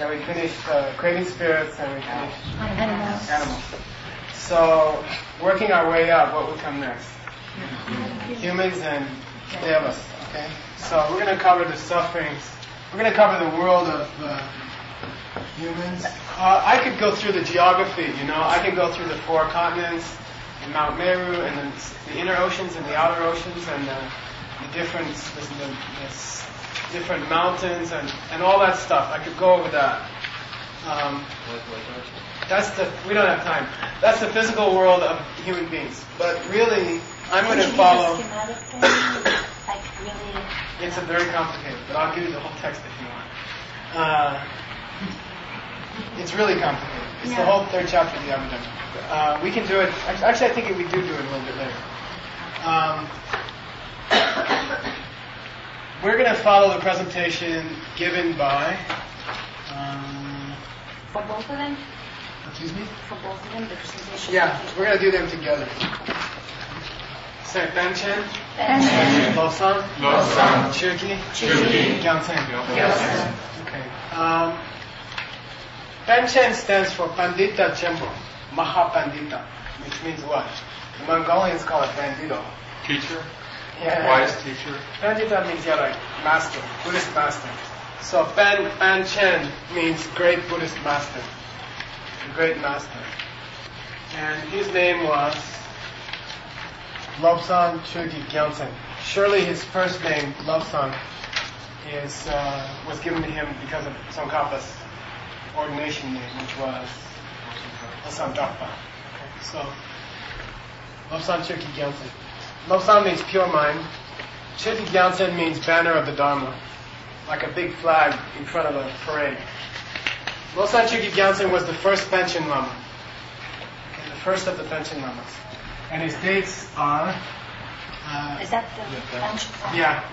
and we finished Craving Spirits, and we finished Animals. So, working our way up, what would come next? Humans and devas, okay? So we're going to cover the sufferings. We're going to cover the world of humans. I could go through the geography, I could go through the 4 continents, and Mount Meru, and then the inner oceans and the outer oceans, and the different different mountains, and all that stuff. I could go over that. We don't have time. That's the physical world of human beings. But really, I'm going to follow. It's a very complicated, but I'll give you the whole text if you want. It's really complicated. It's the whole 3rd chapter of the Abhidhamma. We can do it. Actually, I think we do it a little bit later. We're going to follow the presentation given by. For both of them? Excuse me? For both of them, the presentation? Yeah, we're going to do them together. Say Banchen. Losang. Chökyi. Gyaltsang. Okay. Banchen stands for Pandita Chenpo, Mahapandita, which means what? The Mongolians call it Bandito. Teacher? Yeah. Wise teacher? Pandita means, like master, Buddhist master. So Banchen means great Buddhist master, the great master. And his name was Lobsang Chökyi Gyaltsang. Surely his first name, Lobsang, was given to him because of Tsongkhapa's ordination name, which was Lobsang Drakpa. Okay, so Lobsang Chökyi Gyaltsang. Lobsang means pure mind. Chökyi Gyaltsang means banner of the Dharma, like a big flag in front of a parade. Lobsang Chökyi Gyaltsang was the first Panchen Lama, the first of the Panchen Lamas. And his dates are... Is that the Panchen Lama? Yeah.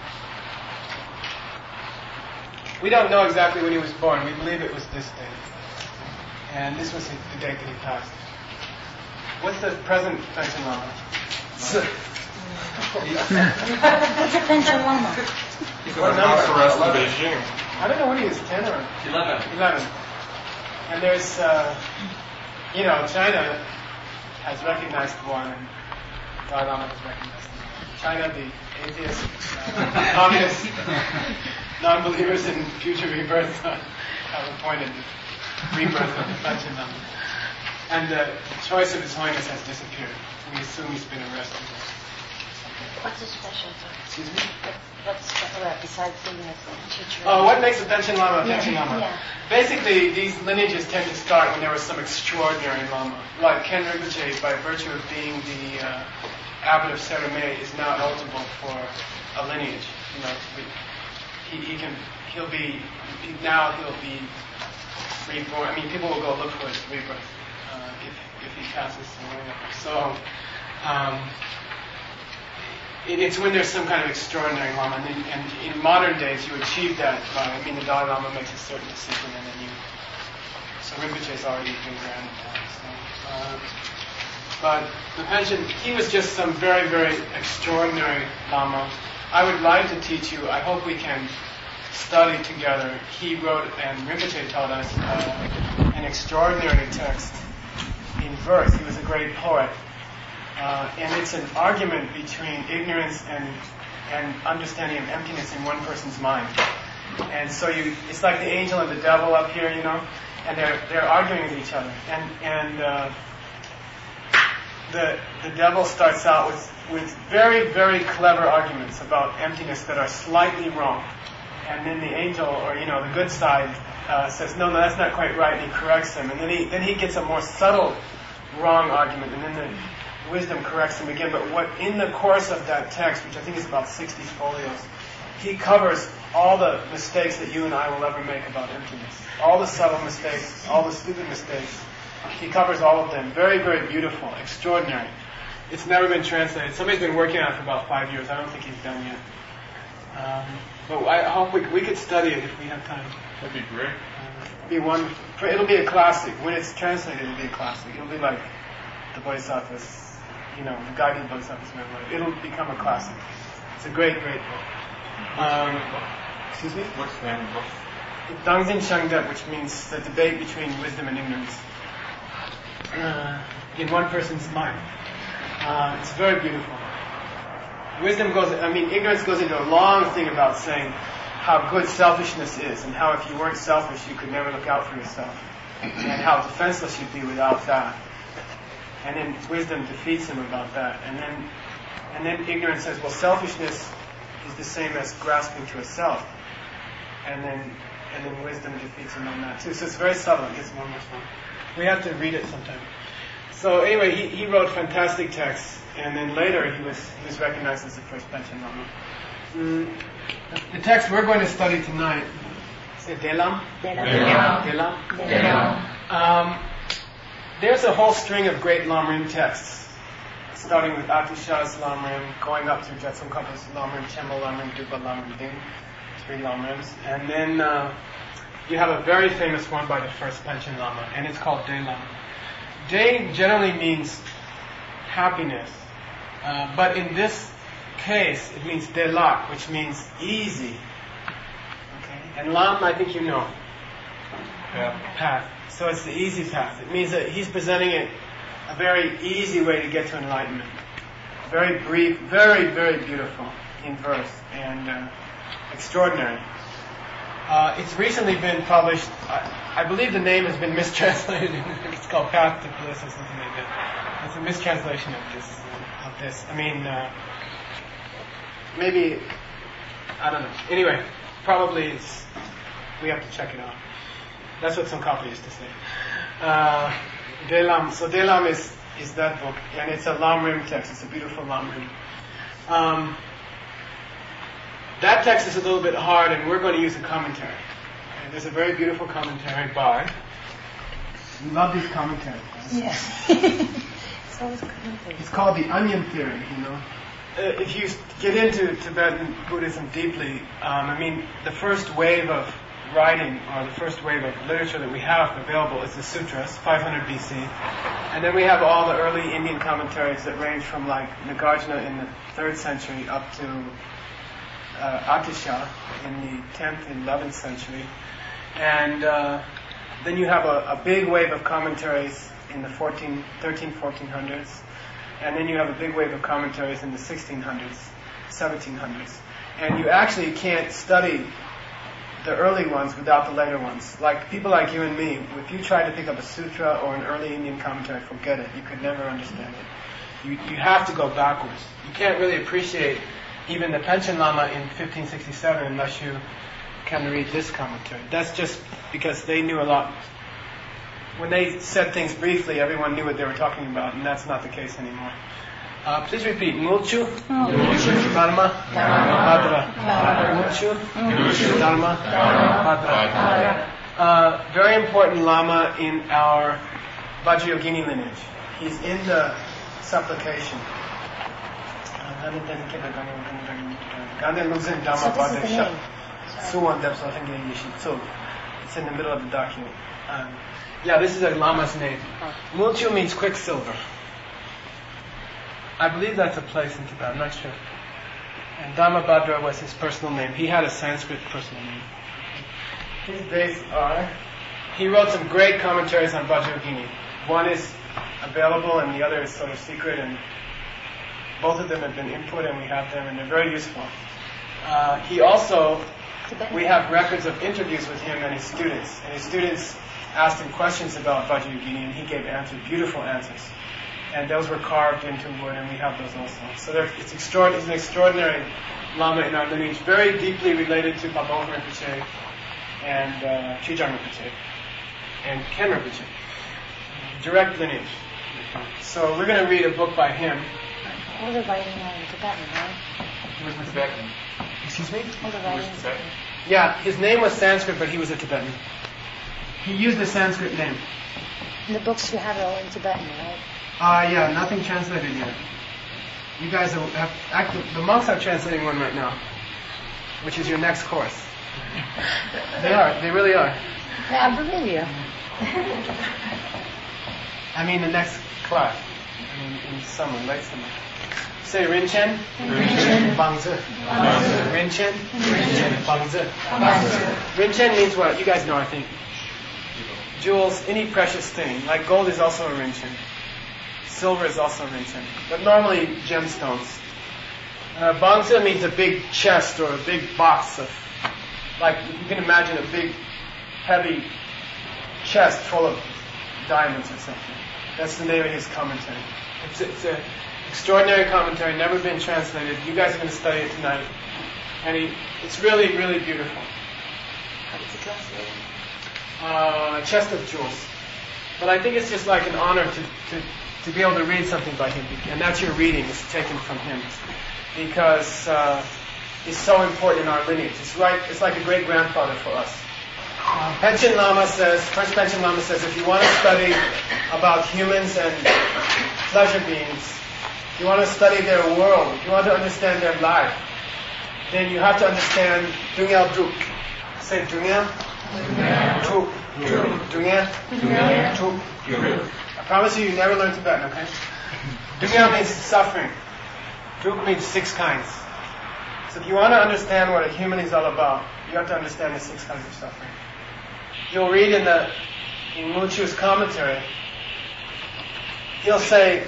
We don't know exactly when he was born. We believe it was this date. And this was the date that he passed. What's the present Panchen Lama? What's a Panchen Lama? He's in house arrest in Beijing. I don't know what he is, 10 or... 11. And there's, China has recognized one, and Dalai Lama has recognized one. China, the atheists, communists, non-believers in future rebirth have appointed the rebirth of the Panchen Lama. And the choice of His Holiness has disappeared. We assume he's been arrested. What's the special? Excuse me? What's special besides being a teacher? Oh, what makes a Panchen Lama a Panchen Lama? Yeah. Basically, these lineages tend to start when there was some extraordinary Lama. Like Ken Rinpoche, by virtue of being the abbot of Serame, is now eligible for a lineage. He'll be reborn. I mean, people will go look for his rebirth if he passes away. So, it's when there's some kind of extraordinary Lama, and in modern days you achieve that by, the Dalai Lama makes a certain decision, and then so Rinpoche's already been granted that. But the Panchen, he was just some very, very extraordinary Lama. I would like to teach you, I hope we can study together. He wrote, and Rinpoche taught us, an extraordinary text in verse. He was a great poet. And it's an argument between ignorance and understanding of emptiness in one person's mind. And so it's like the angel and the devil up here, and they're arguing with each other. And the devil starts out with very, very clever arguments about emptiness that are slightly wrong. And then the angel, or the good side, says, no, that's not quite right, and he corrects him. And then he gets a more subtle wrong argument, and then the wisdom corrects him again. But what in the course of that text, which I think is about 60 folios, he covers all the mistakes that you and I will ever make about emptiness. All the subtle mistakes, all the stupid mistakes. He covers all of them. Very, very beautiful, extraordinary. It's never been translated. Somebody's been working on it for about 5 years. I don't think he's done yet. But I hope we could study it if we have time. That'd be great. It'll be wonderful. It'll be a classic. When it's translated, it'll be a classic. It'll be like the Bodhisattvas, the guiding Bodhisattvas memoir. It'll become a classic. It's a great, great book. Excuse me? What's the name of the book? Dangzin Shangdep, which means the debate between wisdom and ignorance, in one person's mind. It's very beautiful. Ignorance goes into a long thing about saying how good selfishness is, and how if you weren't selfish, you could never look out for yourself, and how defenseless you'd be without that. And then wisdom defeats him about that. And then ignorance says, well, selfishness is the same as grasping to a self. And then wisdom defeats him on that too. So it's very subtle. It gets more and more subtle. We have to read it sometime. So anyway, he wrote fantastic texts, and then later he was recognized as the first Panchen Lama. The text we're going to study tonight is Delam. Delam. There's a whole string of great Lamrim texts, starting with Atisha's Lamrim, going up through Jetsunkapa's Lamrim, Chembo Lamrim, Dupa Lamrim, Ding, 3 Lamrims. And then you have a very famous one by the first Panchen Lama, and it's called Delam. De generally means happiness, but in this case it means Delak, which means easy. Okay? And Lam, I think you know. Path. So it's the easy path. It means that he's presenting it a very easy way to get to enlightenment. Very brief, very, very beautiful in verse, and extraordinary. It's recently been published. I believe the name has been mistranslated. It's called Path to Bliss or something like that. It's a mistranslation of this. I mean, maybe, I don't know. Anyway, probably we have to check it out. That's what Tsongkhapa used to say. Delam. So Delam is that book, and it's a Lamrim text. It's a beautiful Lamrim. That text is a little bit hard, and we're going to use a commentary. And there's a very beautiful commentary by. We love these commentaries. Yeah. It's always commentary. It's called the Onion Theory. If you get into Tibetan Buddhism deeply, the first wave of writing, or the first wave of literature that we have available is the sutras, 500 BC. And then we have all the early Indian commentaries that range from like Nagarjuna in the 3rd century up to Atisha in the 10th and 11th century. And then you have a big wave of commentaries in the 1400s. And then you have a big wave of commentaries in the 1600s, 1700s. And you actually can't study the early ones without the later ones. Like people like you and me, if you try to pick up a sutra or an early Indian commentary, forget it. You could never understand it. You have to go backwards. You can't really appreciate even the Panchen Lama in 1567 unless you can read this commentary. That's just because they knew a lot. When they said things briefly, everyone knew what they were talking about, and that's not the case anymore. Please repeat. Ngulchu, Dharma, Bhadra. Ngulchu, Dharma, Bhadra. Very important Lama in our Vajrayogini lineage. He's in the supplication. So this is the name. It's in the middle of the document. This is a Lama's name. Ngulchu means quicksilver. I believe that's a place in Tibet, I'm not sure. And Dhammabhadra was his personal name. He had a Sanskrit personal name. His dates are... He wrote some great commentaries on Vajrayogini. One is available and the other is sort of secret, and both of them have been input and we have them, and they're very useful. He also... We have records of interviews with him and his students. And his students asked him questions about Vajrayogini, and he gave answers, beautiful answers. And those were carved into wood, and we have those also. So it's an extraordinary Lama in our lineage, very deeply related to Pabong Rinpoche and Chijang Rinpoche and Ken Rinpoche. Direct lineage. So we're going to read a book by him. All the writing in Tibetan, right? He was Tibetan. Excuse me? All the writing. Yeah, his name was Sanskrit, but he was a Tibetan. He used a Sanskrit name. And the books you have are all in Tibetan, right? Nothing translated yet. You guys the monks are translating one right now, which is your next course. They really are. Yeah, I believe you. The next class. in summer, late summer. Say Rinchen. Bangzi. Rinchen. Bangzi. Rinchen means what? You guys know, I think. Jewels, any precious thing. Like gold is also a rinchen. Silver is also a rinchen. But normally gemstones. Bangzi means a big chest or a big box of, like you can imagine a big, heavy chest full of diamonds or something. That's the name of his commentary. It's an extraordinary commentary, never been translated. You guys are going to study it tonight. And it's really, really beautiful. How does it translate? A chest of jewels. But I think it's just like an honor to be able to read something by him. And that's your reading, it's taken from him. Because he's so important in our lineage. It's like a great-grandfather for us. Panchen Lama says, first Panchen Lama says, if you want to study about humans and pleasure beings, if you want to study their world, if you want to understand their life, then you have to understand Dungyal Druk. Say Dungyal Druk. Dungyal Druk. I promise you never learn Tibetan, okay? Dungyal means suffering. Druk means 6 kinds. So if you want to understand what a human is all about, you have to understand the 6 kinds of suffering. You'll read in Muchu's commentary, he'll say,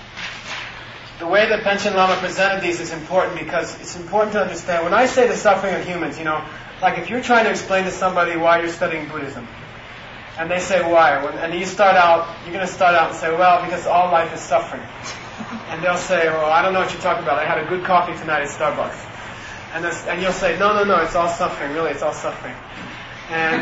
the way that Panchen Lama presented these is important because it's important to understand. When I say the suffering of humans, like if you're trying to explain to somebody why you're studying Buddhism, and they say why, and you're going to start out and say, well, because all life is suffering. And they'll say, well, I don't know what you're talking about. I had a good coffee tonight at Starbucks. And you'll say, no, it's all suffering. Really, it's all suffering. And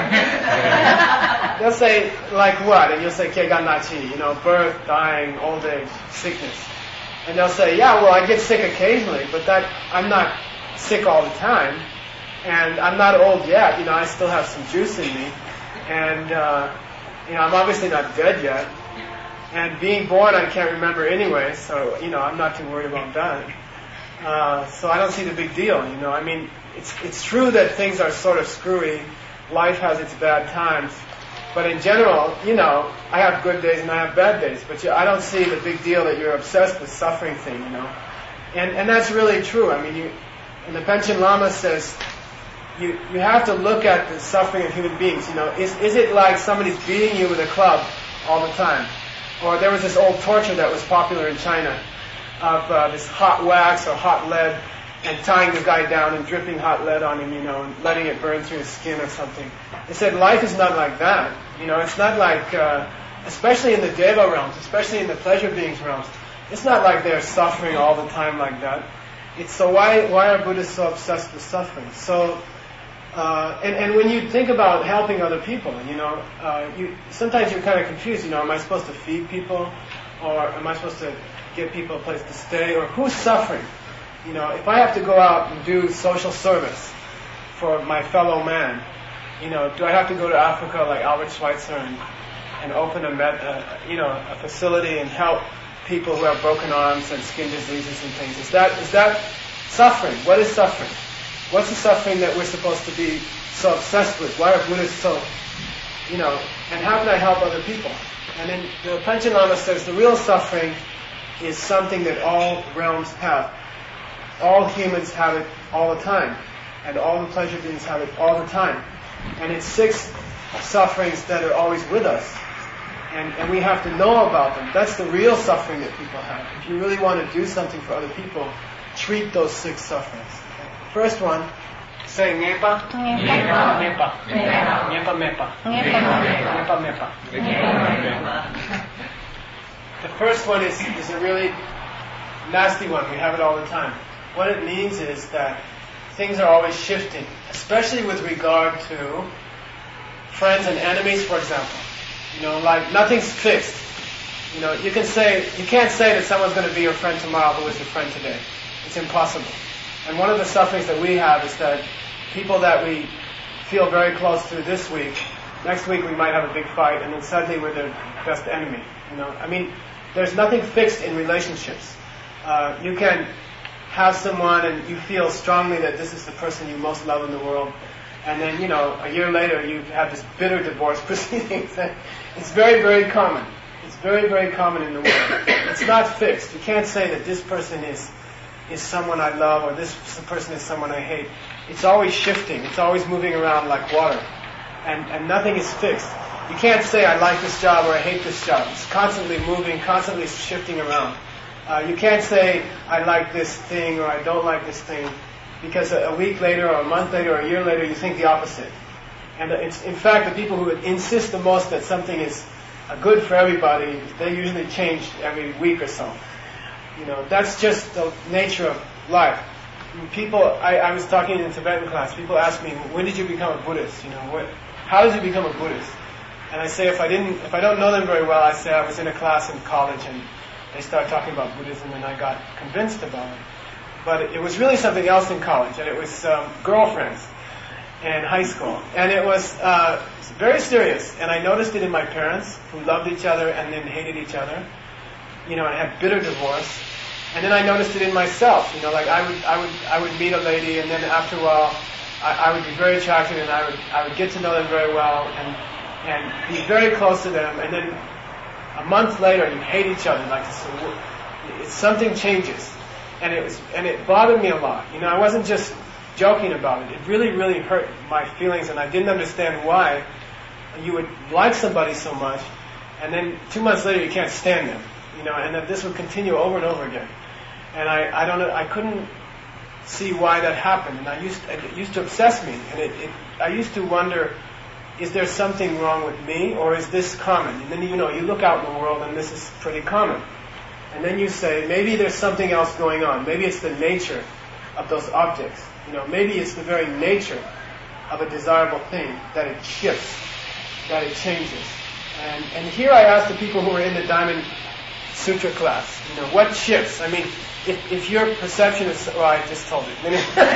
they'll say, like what? And you'll say, Kegan Nachi, birth, dying, old age, sickness. And they'll say, yeah, well, I get sick occasionally, but I'm not sick all the time. And I'm not old yet. I still have some juice in me. And, I'm obviously not dead yet. And being born, I can't remember anyway, so, I'm not too worried about that. So I don't see the big deal, I mean, it's true that things are sort of screwy. Life has its bad times. But in general, I have good days and I have bad days. But I don't see the big deal that you're obsessed with suffering thing, And that's really true. I mean, and the Panchen Lama says, you have to look at the suffering of human beings, Is it like somebody's beating you with a club all the time? Or there was this old torture that was popular in China of this hot wax or hot lead and tying the guy down and dripping hot lead on him, and letting it burn through his skin or something. They said life is not like that. It's not like, especially in the Deva realms, especially in the pleasure beings realms, it's not like they're suffering all the time like that. So why are Buddhists so obsessed with suffering? So, and when you think about helping other people, sometimes you're kind of confused, am I supposed to feed people? Or am I supposed to get people a place to stay? Or who's suffering? If I have to go out and do social service for my fellow man, do I have to go to Africa like Albert Schweitzer and open a facility and help people who have broken arms and skin diseases and things? Is that suffering? What is suffering? What's the suffering that we're supposed to be so obsessed with? Why are Buddhists so, and how can I help other people? And then the Panchen Lama says the real suffering is something that all realms have. All humans have it all the time. And all the pleasure beings have it all the time. And it's 6 sufferings that are always with us. And we have to know about them. That's the real suffering that people have. If you really want to do something for other people, treat those 6 sufferings. First one, say Ngepa. Ngepa. Ngepa. Ngepa mepa. Ngepa mepa. The first one is a really nasty one. We have it all the time. What it means is that things are always shifting, especially with regard to friends and enemies, for example. Like nothing's fixed. You can't say that someone's going to be your friend tomorrow who was your friend today. It's impossible. And one of the sufferings that we have is that people that we feel very close to this week, next week we might have a big fight, and then suddenly we're their best enemy. I mean, there's nothing fixed in relationships. You can have someone and you feel strongly that this is the person you most love in the world, and then, a year later you have this bitter divorce proceedings. It's very, very common. It's very, very common in the world. It's not fixed. You can't say that this person is someone I love or this person is someone I hate. It's always shifting. It's always moving around like water. And nothing is fixed. You can't say I like this job or I hate this job. It's constantly moving, constantly shifting around. You can't say I like this thing or I don't like this thing, because a week later or a month later or a year later you think the opposite. And it's, in fact, the people who insist the most that something is good for everybody, they usually change every week or so. That's just the nature of life. People, I was talking in a Tibetan class, people ask me, when did you become a Buddhist? How did you become a Buddhist? And I say, if I don't know them very well, I say I was in a class in college and they started talking about Buddhism and I got convinced about it. But it was really something else in college, and it was girlfriends in high school. And it was very serious, and I noticed it in my parents, who loved each other and then hated each other, and had bitter divorce. And then I noticed it in myself, like I would meet a lady, and then after a while, I would be very attracted, and I would get to know them very well, and be very close to them, and then a month later, you hate each other, like something changes. And it bothered me a lot. I wasn't just joking about it. It really, really hurt my feelings, and I didn't understand why you would like somebody so much, and then 2 months later you can't stand them. And that this would continue over and over again. And I don't know. I couldn't see why that happened, and it used to obsess me. And I used to wonder, is there something wrong with me, or is this common? And then you look out in the world, and this is pretty common. And then you say, maybe there's something else going on. Maybe it's the nature of those objects. Maybe it's the very nature of a desirable thing that it shifts, that it changes. And here I ask the people who are in the Diamond Sutra class, what shifts? I mean, if your perception is, I just told it.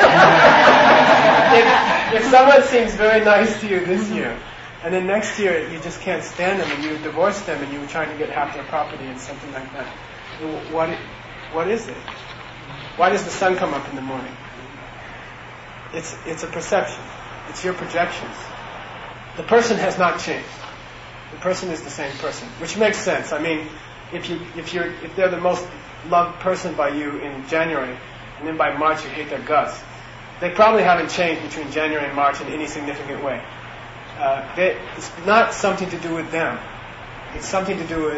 if someone seems very nice to you this year, and then next year you just can't stand them and you divorce them and you're trying to get half their property and something like that. What is it? Why does the sun come up in the morning? It's a perception. It's your projections. The person has not changed. The person is the same person, which makes sense. I mean, if they're the most loved person by you in January, and then by March you hate their guts, they probably haven't changed between January and March in any significant way. It's not something to do with them. It's something to do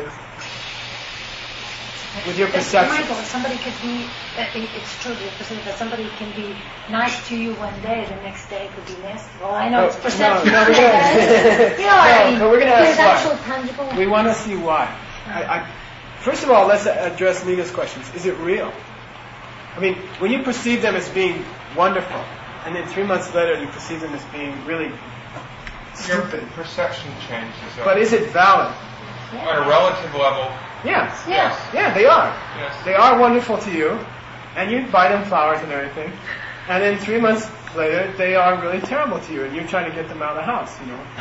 with your perception. Michael, somebody could be, it's true, the perception that somebody can be nice to you one day, the next day could be nasty. Well, I know it's perception. No, we're going to there's ask actual why. tangible. We want to see why. First of all, let's address Nina's questions. Is it real? I mean, when you perceive them as being wonderful, and then 3 months later you perceive them as being really stupid. Your perception changes. But is it valid? On a relative level. Yes. Yes. Yeah, they are. Yes. They are wonderful to you, and you buy them flowers and everything. And then 3 months later, they are really terrible to you, and you're trying to get them out of the house,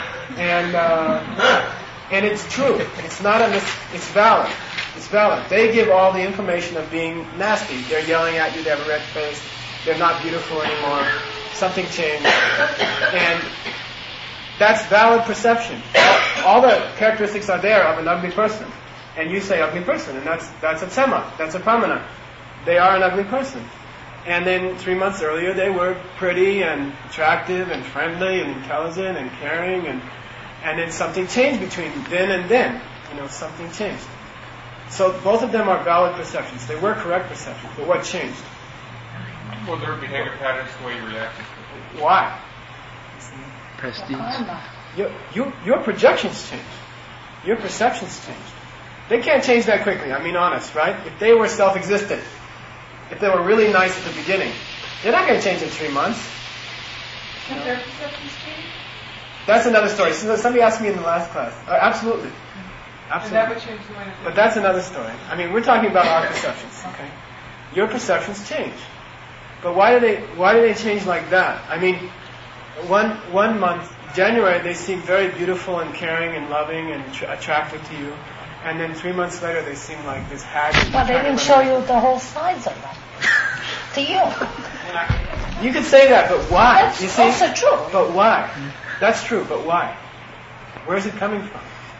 And it's true. It's not it's valid. It's valid. They give all the information of being nasty. They're yelling at you. They have a red face. They're not beautiful anymore. Something changed. And that's valid perception. All the characteristics are there of an ugly person. And you say ugly person, and that's a tsema. That's a pramana. They are an ugly person. And then 3 months earlier, they were pretty and attractive and friendly and intelligent and caring, and then something changed between then and then. Something changed. So both of them are valid perceptions. They were correct perceptions, but what changed? Well, their behavior patterns, the way you reacted. Why? Prestige. Your projections changed. Your perceptions changed. They can't change that quickly. I mean, honest, right? If they were self-existent, if they were really nice at the beginning, they're not going to change in 3 months. Can their perceptions change? That's another story. Somebody asked me in the last class. Absolutely. And that would change the way it is. But that's another story. I mean, we're talking about our perceptions. Okay. Your perceptions change. But why do they change like that? I mean, one month, January, they seem very beautiful and caring and loving and attractive to you. And then 3 months later, they seem like this hag. Well, they didn't show you the whole sides of them. To you. You could say that, but why? That's you see? also true. But why? That's true, but why? Where is it coming from?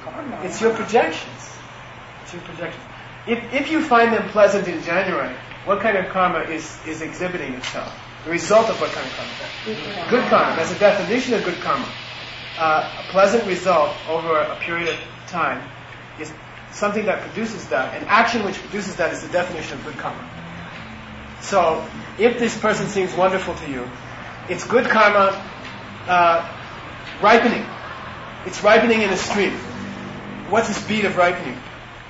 karma. It's your projections. It's your projections. If you find them pleasant in January, what kind of karma is exhibiting itself? The result of what kind of karma? Good karma. That's a definition of good karma. A pleasant result over a period of time is something that produces that. An action which produces that is the definition of good karma. So, if this person seems wonderful to you, it's good karma ripening. It's ripening in a stream. What's the speed of ripening?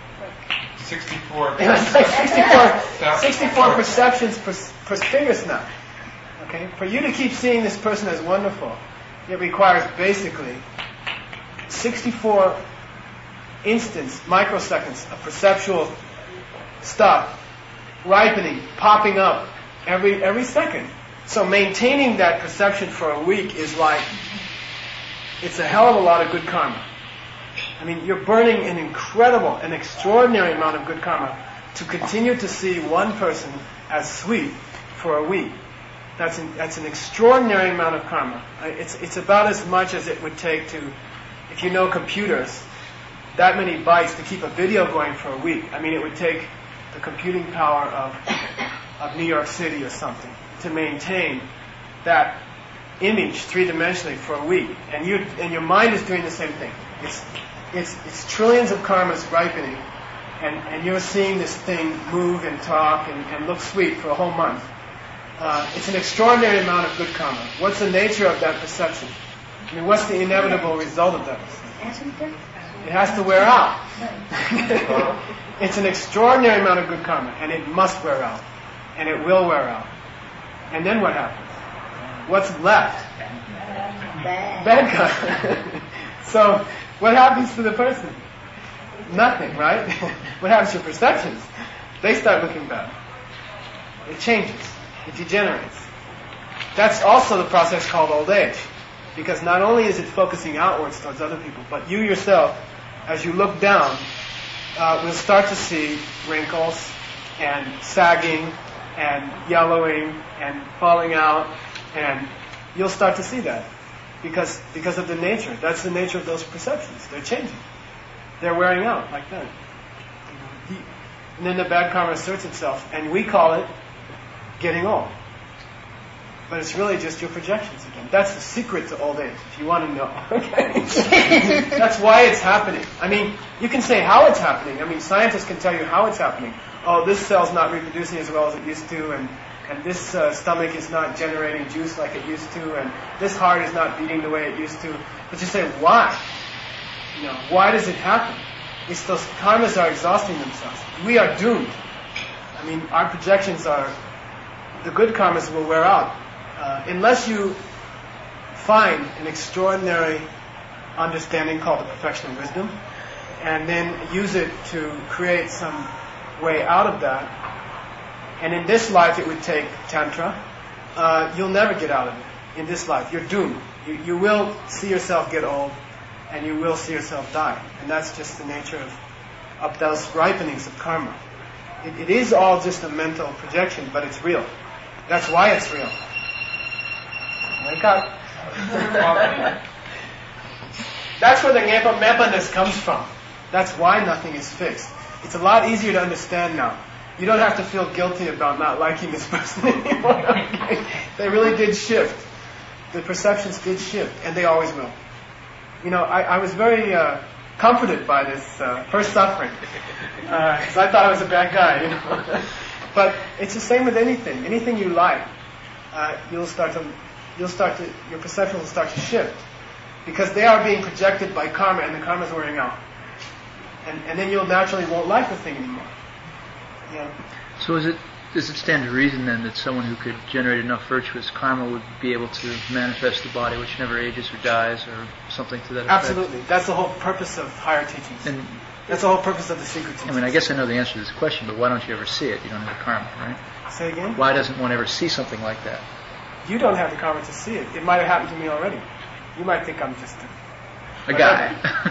64. It's like 64 perceptions per finger snap. Okay? For you to keep seeing this person as wonderful, it requires basically 64 instants, microseconds of perceptual stuff ripening, popping up every second. So maintaining that perception for a week is like, it's a hell of a lot of good karma. I mean, you're burning an incredible, an extraordinary amount of good karma to continue to see one person as sweet for a week. That's an extraordinary amount of karma. It's about as much as it would take to, if you know computers, that many bytes to keep a video going for a week. I mean, it would take the computing power of New York City or something to maintain that image three-dimensionally for a week. And your mind is doing the same thing. It's trillions of karmas ripening, and you're seeing this thing move and talk and look sweet for a whole month. It's an extraordinary amount of good karma. What's the nature of that perception? I mean, what's the inevitable result of that perception? It has to wear out. It's an extraordinary amount of good karma, and it must wear out. And it will wear out. And then what happens? What's left? Bad karma. So, what happens to the person? Nothing, right? What happens to your perceptions? They start looking bad. It changes. It degenerates. That's also the process called old age. Because not only is it focusing outwards towards other people, but you yourself, as you look down, will start to see wrinkles and sagging and yellowing and falling out, and you'll start to see that because of the nature. That's the nature of those perceptions. They're changing. They're wearing out like that. And then the bad karma asserts itself, and we call it getting old. But it's really just your projections again. That's the secret to old age, if you want to know. Okay? That's why it's happening. I mean, you can say how it's happening. I mean, scientists can tell you how it's happening. Oh, this cell's not reproducing as well as it used to, and this stomach is not generating juice like it used to, and this heart is not beating the way it used to. But you say, why? Why does it happen? It's those karmas are exhausting themselves. We are doomed. I mean, our projections are, the good karmas will wear out. Unless you find an extraordinary understanding called the perfection of wisdom, and then use it to create some way out of that. And in this life it would take Tantra. You'll never get out of it. In this life, you're doomed. You will see yourself get old, and you will see yourself die. And that's just the nature of those ripenings of karma. It is all just a mental projection, but it's real. That's why it's real. Wake up. That's where the Ngepa-mepa-ness comes from. That's why nothing is fixed. It's a lot easier to understand now. You don't have to feel guilty about not liking this person anymore. Okay? They really did shift. The perceptions did shift, and they always will. I was very comforted by this first suffering. Because I thought I was a bad guy, But it's the same with anything. Anything you like, your perception will start to shift. Because they are being projected by karma, and the karma is wearing out. And then you'll naturally won't like the thing anymore. Yeah. So does it stand to reason then that someone who could generate enough virtuous karma would be able to manifest the body which never ages or dies or something to that effect? Absolutely. That's the whole purpose of higher teachings. And that's the whole purpose of the secret teachings. I mean, I guess I know the answer to this question, but why don't you ever see it? You don't have the karma, right? Say again? Why doesn't one ever see something like that? You don't have the karma to see it. It might have happened to me already. You might think I'm just a guy.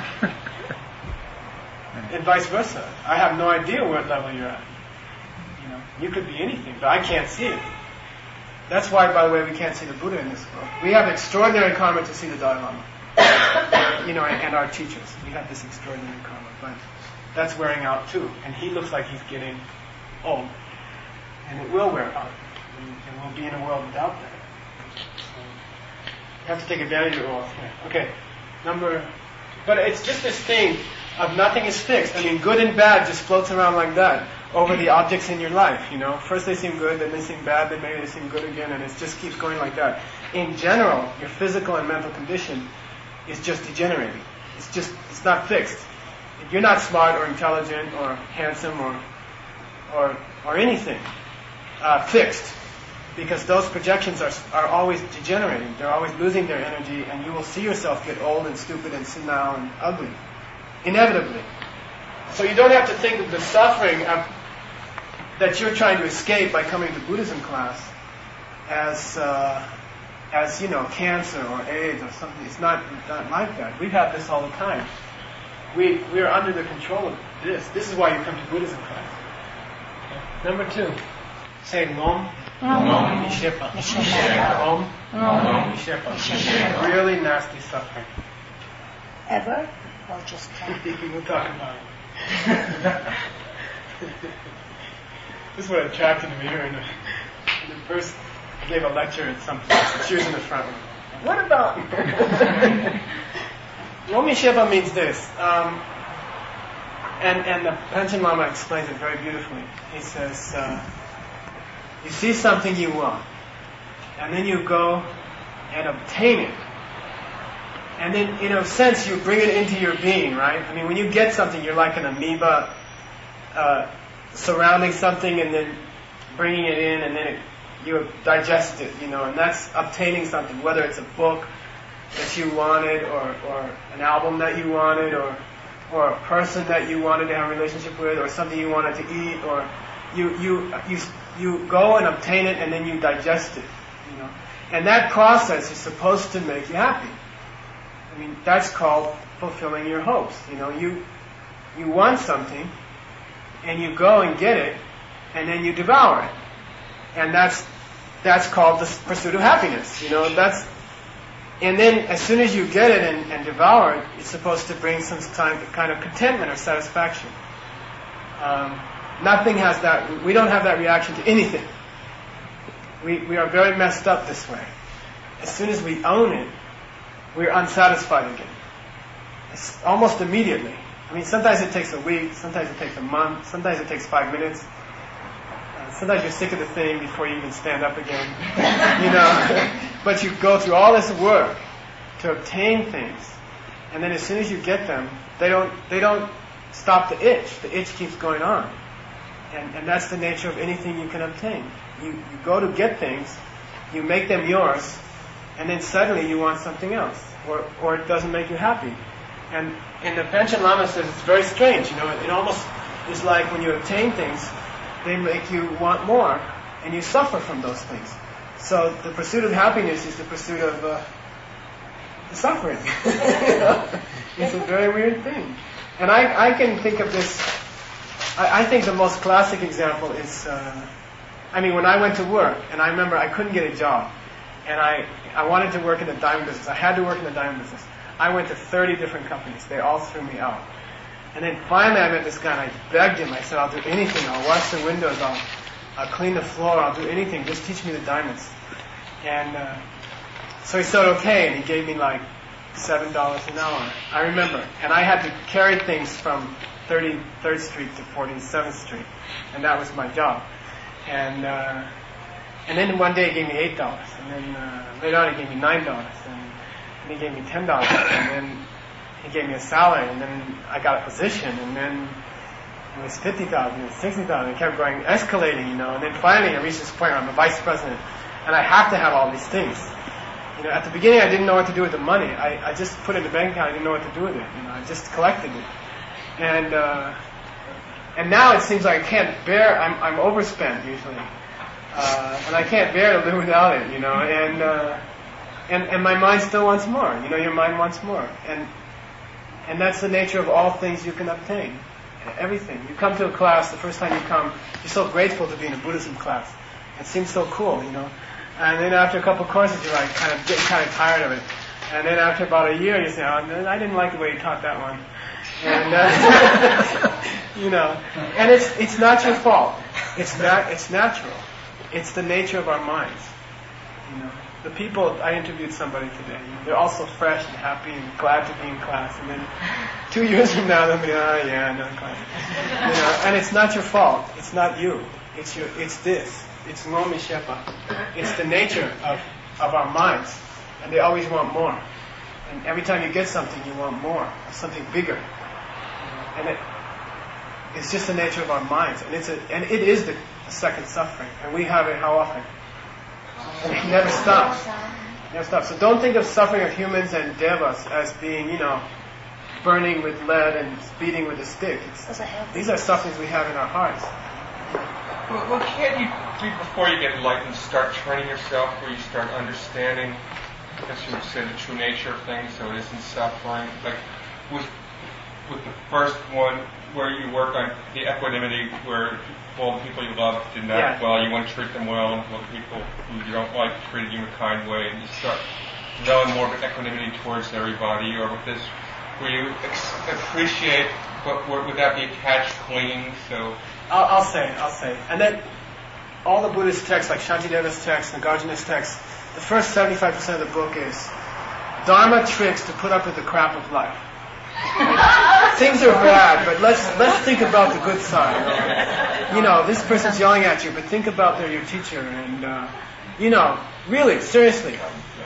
And vice versa. I have no idea what level you're at. You could be anything, but I can't see it. That's why, by the way, we can't see the Buddha in this world. We have extraordinary karma to see the Dalai Lama. and our teachers. We have this extraordinary karma, but that's wearing out too. And he looks like he's getting old, and it will wear out, and we'll be in a world without that. So you have to take advantage of your wealth here. Okay, but it's just this thing of nothing is fixed. I mean, good and bad just floats around like that over the objects in your life, First they seem good, then they seem bad, then maybe they seem good again, and it just keeps going like that. In general, your physical and mental condition is just degenerating. It's not fixed. If you're not smart or intelligent or handsome or anything fixed, because those projections are always degenerating. They're always losing their energy, and you will see yourself get old and stupid and senile and ugly, inevitably. So you don't have to think of the suffering that you're trying to escape by coming to Buddhism class as cancer or AIDS or something. It's not like that. We have this all the time. We are under the control of this. This is why you come to Buddhism class. Okay. Number 2, say Lom. Nishepa. Lom. Nishepa. Really nasty suffering. Ever? Or just We'll talk about it. This is what attracted me here. In the first, I gave a lecture at some place, and she was in the front row. What about? Lomi Shepa means this, and the Panchen Lama explains it very beautifully. He says, you see something you want, and then you go and obtain it. And then, in a sense, you bring it into your being, right? I mean, when you get something, you're like an amoeba surrounding something and then bringing it in, and then you digest it, and that's obtaining something, whether it's a book that you wanted, or an album that you wanted, or a person that you wanted to have a relationship with, or something you wanted to eat, or you go and obtain it, and then you digest it, And that process is supposed to make you happy. I mean, that's called fulfilling your hopes. You want something, and you go and get it, and then you devour it, and that's called the pursuit of happiness. And then as soon as you get it and devour it, it's supposed to bring some kind of contentment or satisfaction. Nothing has that. We don't have that reaction to anything. We are very messed up this way. As soon as we own it, we're unsatisfied again. It's almost immediately. I mean, sometimes it takes a week, sometimes it takes a month, sometimes it takes 5 minutes. Sometimes you're sick of the thing before you even stand up again. But you go through all this work to obtain things, and then as soon as you get them, they don't stop the itch. The itch keeps going on. And that's the nature of anything you can obtain. You go to get things, you make them yours, and then suddenly you want something else, or it doesn't make you happy. And the Panchen Lama says it's very strange. It almost is like when you obtain things, they make you want more, and you suffer from those things. So the pursuit of happiness is the pursuit of the suffering. It's a very weird thing. And I can think of this. I think the most classic example is, when I went to work, and I remember I couldn't get a job, and I wanted to work in the diamond business. I had to work in the diamond business. I went to 30 different companies. They all threw me out. And then finally I met this guy, and I begged him. I said, I'll do anything. I'll wash the windows. I'll clean the floor. I'll do anything. Just teach me the diamonds. And so he said, okay, and he gave me like $7 an hour. I remember. And I had to carry things from 33rd Street to 47th Street. And that was my job. And then one day he gave me $8. And then later on he gave me $9. And he gave me $10. And then he gave me a salary. And then I got a position. And then it was $50,000 and $60,000. It kept going, escalating, And then finally I reached this point where I'm a vice president. And I have to have all these things. At the beginning I didn't know what to do with the money. I just put it in the bank account. I didn't know what to do with it. I just collected it. And now it seems like I can't bear. I'm overspent usually, and I can't bear to live without it. And my mind still wants more. Your mind wants more, and that's the nature of all things you can obtain. Everything. You come to a class. The first time you come, you're so grateful to be in a Buddhism class. It seems so cool, And then after a couple of courses, you're like getting kind of tired of it. And then after about a year, you say, oh, no, I didn't like the way you taught that one. And, and it's not your fault. It's natural. It's the nature of our minds. The people, I interviewed somebody today, they're also fresh and happy and glad to be in class. And then 2 years from now, they'll be, oh yeah, another class. And it's not your fault. It's not you. It's this. It's Ngomi Shepa. It's the nature of our minds. And they always want more. And every time you get something, you want more. Something bigger. And it's just the nature of our minds. And it is the second suffering. And we have it how often? And it never stops. Never stops. So don't think of suffering of humans and devas as being, burning with lead and beating with a stick. These are sufferings we have in our hearts. Well, can't you, before you get enlightened, start training yourself where you start understanding, as you said, the true nature of things, so it isn't suffering? Like with the first one, where you work on the equanimity, where all the people you love didn't act well, you want to treat them well, and all the people who you don't like treated you in a kind way, and you start developing more of equanimity towards everybody, or with this, where you appreciate, but without the attached clinging. So I'll say, and then all the Buddhist texts, like Shantideva's text, Nagarjuna's text, the first 75% of the book is Dharma tricks to put up with the crap of life. Things are bad, but let's think about the good side. This person's yelling at you, but think about they're your teacher, and really, seriously,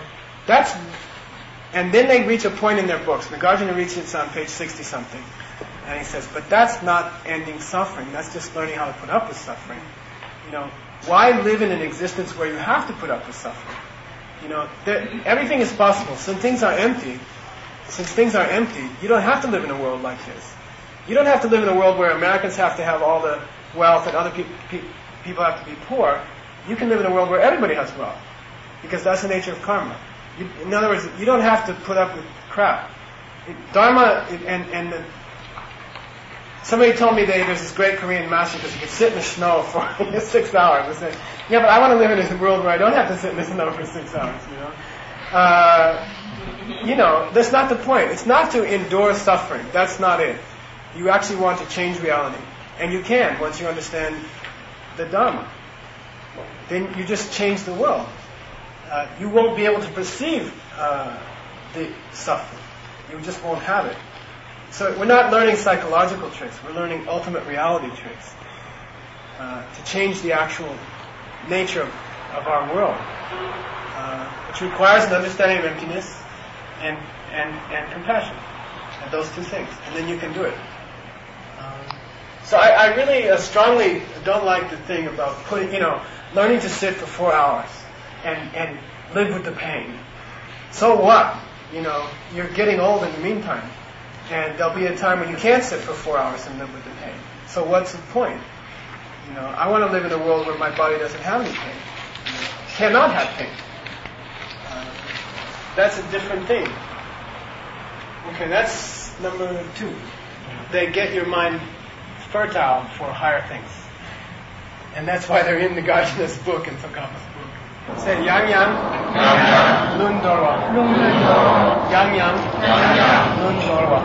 and then they reach a point in their books. Nagarjuna reaches it on page 60 something, and he says, but that's not ending suffering. That's just learning how to put up with suffering. Why live in an existence where you have to put up with suffering? Everything is possible. Since things are empty, you don't have to live in a world like this. You don't have to live in a world where Americans have to have all the wealth and other people have to be poor. You can live in a world where everybody has wealth, because that's the nature of karma. In other words, you don't have to put up with crap. Dharma, somebody told me there's this great Korean master because he could sit in the snow for 6 hours. I said, yeah, but I want to live in a world where I don't have to sit in the snow for 6 hours, that's not the point. It's not to endure suffering. That's not it. You actually want to change reality. And you can, once you understand the Dharma. Then you just change the world. You won't be able to perceive the suffering. You just won't have it. So we're not learning psychological tricks. We're learning ultimate reality tricks to change the actual nature of our world, which requires an understanding of emptiness and compassion, and those two things, and then you can do it. So I really strongly don't like the thing about learning to sit for 4 hours and live with the pain. So what? You're getting old in the meantime, and there'll be a time when you can't sit for 4 hours and live with the pain. So what's the point? I want to live in a world where my body doesn't have any pain, cannot have pain. That's a different thing. Okay, that's number 2. They get your mind fertile for higher things. And that's why they're in Nagarjuna's book and Tsongkhapa's book. Say Yang Yang, Lun Dorwa. Yang Yang, Lun Dorwa.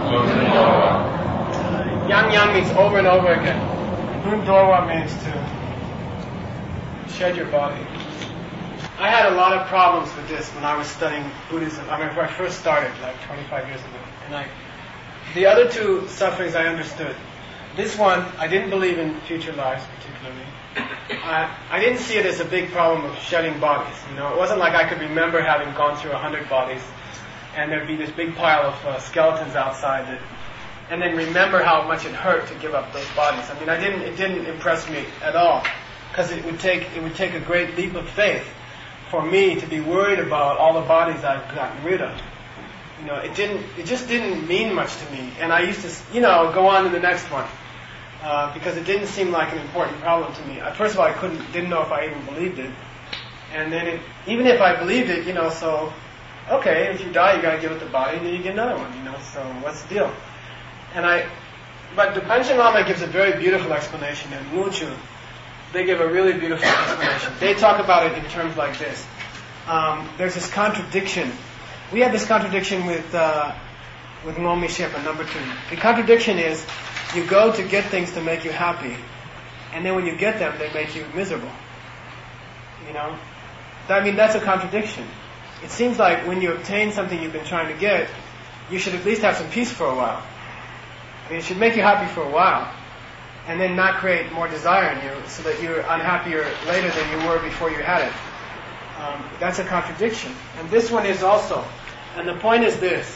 Yang Yang means over and over again. Lun Dorwa means to shed your body. I had a lot of problems with this when I was studying Buddhism. When I first started, like 25 years ago. And the other 2 sufferings I understood. This one, I didn't believe in future lives particularly. I didn't see it as a big problem of shedding bodies. It wasn't like I could remember having gone through 100 bodies, and there'd be this big pile of skeletons outside, and then remember how much it hurt to give up those bodies. It didn't impress me at all, because it would take a great leap of faith for me to be worried about all the bodies I've gotten rid of. It just didn't mean much to me, and I used to, go on to the next one. Because it didn't seem like an important problem to me. First of all, I didn't know if I even believed it. And then even if I believed it, so, okay, if you die, you gotta give up the body, and then you get another one, so what's the deal? But the Panchen Lama gives a very beautiful explanation, and Muchu, they give a really beautiful explanation. They talk about it in terms like this. There's this contradiction we have this contradiction with Ngolmi Sherpa, number 2. The contradiction is you go to get things to make you happy, and then when you get them, they make you miserable. You know? I mean, that's a contradiction. It seems like when you obtain something you've been trying to get, you should at least have some peace for a while. I mean, it should make you happy for a while, and then not create more desire in you so that you're unhappier later than you were before you had it. That's a contradiction. And this one is also. And the point is this.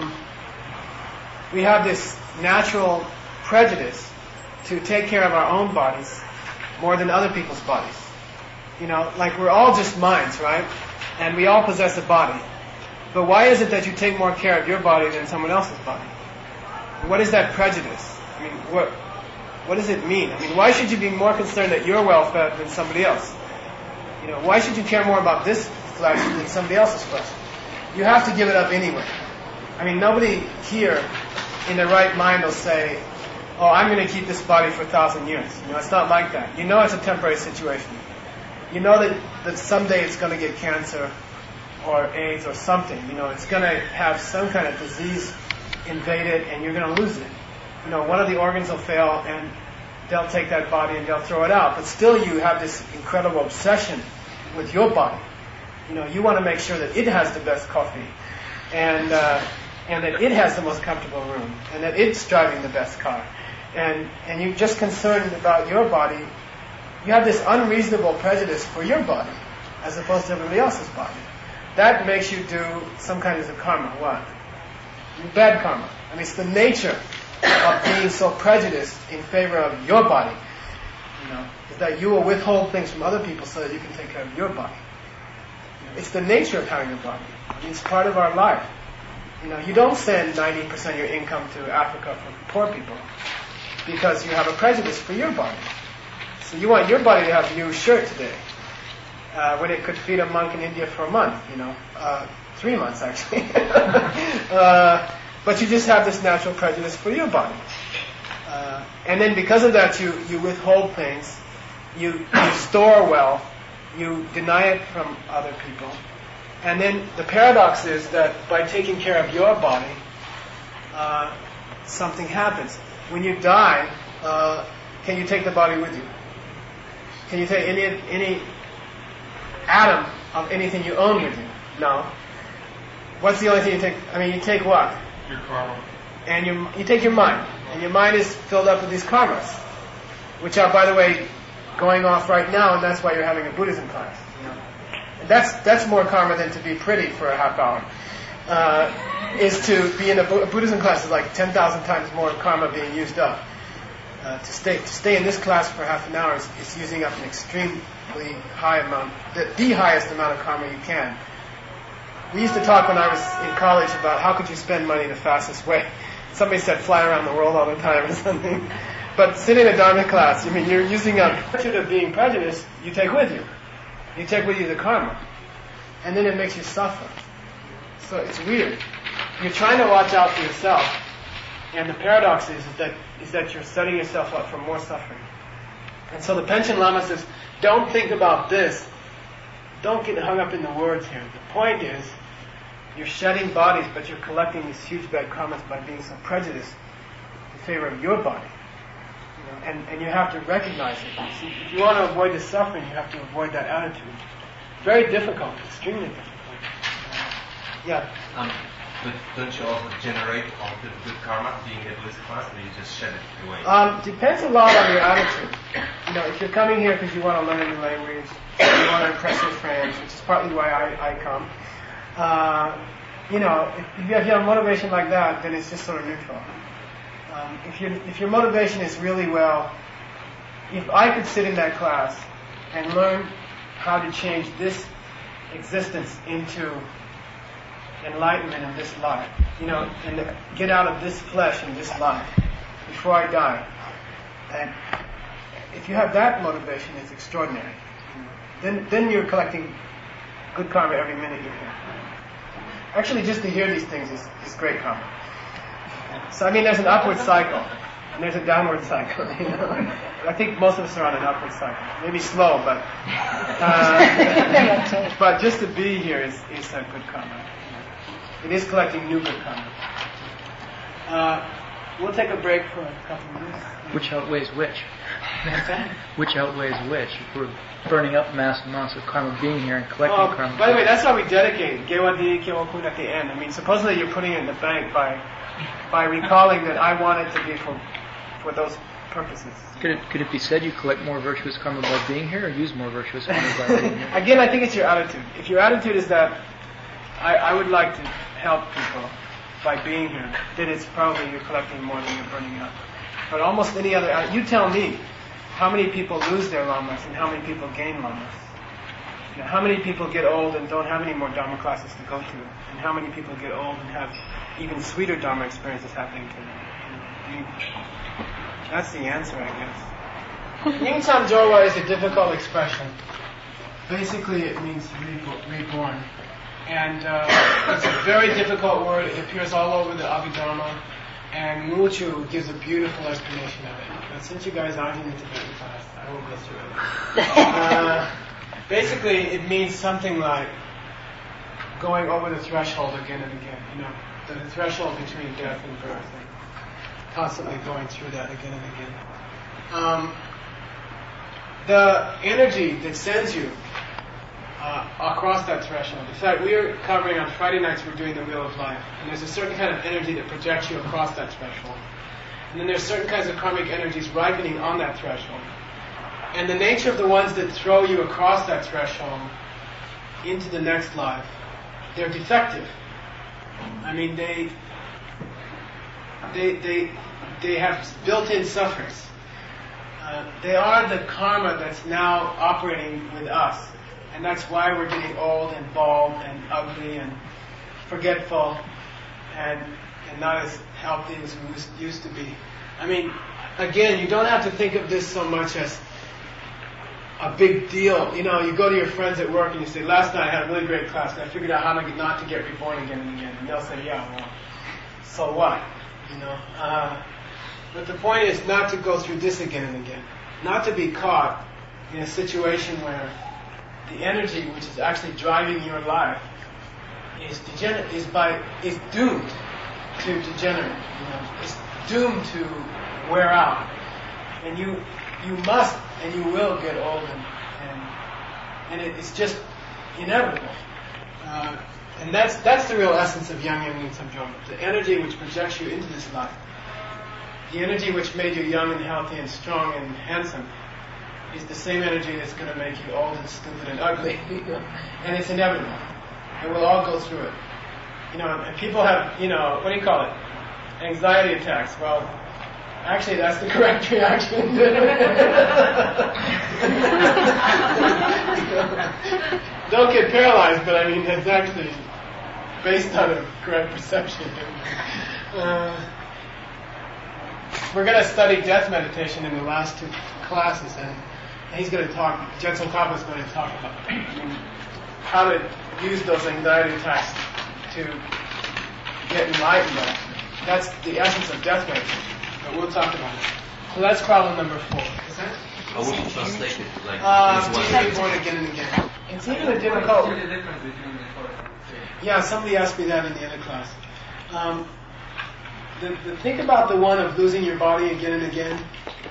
We have this natural prejudice to take care of our own bodies more than other people's bodies. You know, like we're all just minds, right? And we all possess a body. But why is it that you take more care of your body than someone else's body? What is that prejudice? I mean, what does it mean? I mean, why should you be more concerned that you're well fed than somebody else? You know, why should you care more about this flesh than somebody else's flesh? You have to give it up anyway. I mean, nobody here in their right mind will say, oh, I'm going to keep this body for 1,000 years. You know, it's not like that. You know it's a temporary situation. You know that someday it's going to get cancer or AIDS or something. You know, it's going to have some kind of disease invade it and you're going to lose it. You know, one of the organs will fail and they'll take that body and they'll throw it out. But still you have this incredible obsession with your body. You know, you want to make sure that it has the best coffee and that it has the most comfortable room and that it's driving the best car. And you're just concerned about your body. You have this unreasonable prejudice for your body as opposed to everybody else's body. That makes you do some kind of karma. What? Bad karma. I mean, it's the nature of being so prejudiced in favor of your body. You know, is that you will withhold things from other people so that you can take care of your body. It's the nature of having a body. I mean, it's part of our life. You know, you don't send 90% of your income to Africa for poor people because you have a prejudice for your body. So you want your body to have a new shirt today when it could feed a monk in India for a month, you know, 3 months actually. But you just have this natural prejudice for your body. And then because of that, you withhold things, you store wealth, you deny it from other people. And then the paradox is that by taking care of your body, something happens. When you die, can you take the body with you? Can you take any atom of anything you own with you? No. What's the only thing you take? I mean, you take what? Your karma. And you take your mind. And your mind is filled up with these karmas, which are, by the way, going off right now, and that's why you're having a Buddhism class. You know? And that's more karma than to be pretty for a half hour. Is to be in a Buddhism class is like 10,000 times more karma being used up. To stay in this class for half an hour is using up an extremely high amount, the highest amount of karma you can. We used to talk when I was in college about how could you spend money the fastest way. Somebody said fly around the world all the time or something. But sit in a Dharma class, I mean, you're using up of being prejudiced, you take with you. You take with you the karma. And then it makes you suffer. So it's weird. You're trying to watch out for yourself. And the paradox is that you're setting yourself up for more suffering. And so the Panchen Lama says, don't think about this. Don't get hung up in the words here. The point is, you're shedding bodies, but you're collecting these huge bad karmas by being so prejudiced in favor of your body. You know, and you have to recognize it. See, if you want to avoid the suffering, you have to avoid that attitude. Very difficult, extremely difficult. Yeah. But don't you also generate all the good karma being at Bliss class, or you just shed it away? Depends a lot on your attitude. You know, if you're coming here because you want to learn a new language, you want to impress your friends, which is partly why I come. You know, if you have motivation like that, then it's just sort of neutral. If your motivation is really well, if I could sit in that class and learn how to change this existence into enlightenment in this life, you know, and get out of this flesh in this life before I die. And if you have that motivation, it's extraordinary. Then you're collecting good karma every minute you're here. Actually, just to hear these things is great karma. So I mean, there's an upward cycle and there's a downward cycle. You know, I think most of us are on an upward cycle. Maybe slow, but just to be here is a good karma. It is collecting new good karma. We'll take a break for a couple of minutes. Which outweighs which? Which outweighs which? If we're burning up mass amounts of karma being here and collecting karma. By the way, that's how we dedicate Gewadi Kewapun at the end. I mean, supposedly you're putting it in the bank by recalling that I want it to be for those purposes. Could it be said you collect more virtuous karma by being here, or use more virtuous karma by being here? Again, I think it's your attitude. If your attitude is that I would like to help people by being here, then it's probably you're collecting more than you're burning up. But almost any other, you tell me, how many people lose their lamas and how many people gain lamas? You know, how many people get old and don't have any more Dharma classes to go to? And how many people get old and have even sweeter Dharma experiences happening to them? You know, that's the answer, I guess. Nyingcham Jorwa is a difficult expression. Basically, it means reborn. And it's a very difficult word. It appears all over the Abhidharma. And Muchu gives a beautiful explanation of it. But since you guys aren't in the Tibetan class, I won't go through it. Basically, it means something like going over the threshold again and again. You know, the threshold between death and birth. And constantly going through that again and again. The energy that sends you across that threshold. In fact, we are covering on Friday nights, we're doing the Wheel of Life. And there's a certain kind of energy that projects you across that threshold. And then there's certain kinds of karmic energies ripening on that threshold. And the nature of the ones that throw you across that threshold into the next life, they're defective. I mean, they have built-in suffers. They are the karma that's now operating with us. And that's why we're getting old and bald and ugly and forgetful and not as healthy as we used to be. I mean, again, you don't have to think of this so much as a big deal. You know, you go to your friends at work and you say, last night I had a really great class and I figured out how not to get reborn again and again. And they'll say, yeah, well, so what? You know. But the point is not to go through this again and again. Not to be caught in a situation where the energy which is actually driving your life is doomed to degenerate. You know, it's doomed to wear out, and you must and you will get old, and it's just inevitable. And that's the real essence of Yang Yang Nyingcham Jorma. The energy which projects you into this life, the energy which made you young and healthy and strong and handsome, is the same energy that's going to make you old and stupid and ugly. And it's inevitable. And we'll all go through it. You know, and people have, you know, what do you call it? Anxiety attacks. Well, actually that's the correct reaction. Don't get paralyzed, but I mean, it's actually based on a correct perception. We're going to study death meditation in the last two classes, and he's going to talk, Jetsun Kapa is going to talk about how to use those anxiety attacks to get enlightened. That's the essence of death meditation, but we'll talk about it. So that's problem number 4. Is that? How would you translate it? Like, being born again and again. It's even a difficult. Yeah, somebody asked me that in the other class. Think about the one of losing your body again and again.